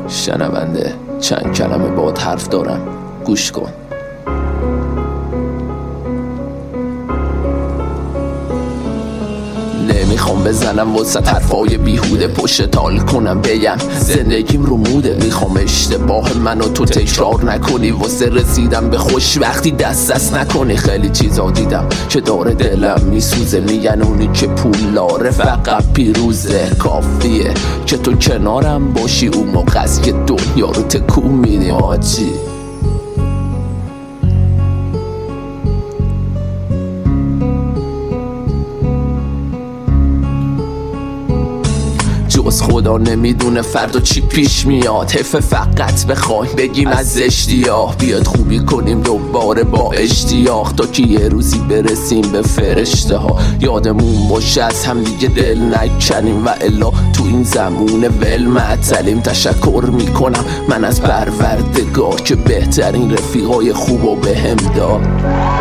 شنونده چند کلمه باهات حرف دارم، گوش کن. نمیخوام بزنم وسط حرفای بیهوده، پشت تال کنم بگم زندگیم رو موده. میخوام اشتباه منو تو تکرار نکنی، واسه رسیدم به خوشبختی دست نکنی. خیلی چیزا دیدم که داره دلم میسوزه، میگن اونی که پولاره فقط پیروزه. کافیه که تو کنارم باشی، اون موقع است که دنیا رو تکون میدی آجی. جز خدا نمیدونه فردا چی پیش میاد. حیف فقط بخوایم بگیم از اشتیاق، بیاد خوبی کنیم دوباره با اشتیاق، تا که یه روزی برسیم به فرشته ها. یادمون باشه از هم دیگه دل نکنیم، و الا تو این زمون ول معطلیم. تشکر میکنم من از پروردگار که بهترین رفیقای خوبو بهم داد.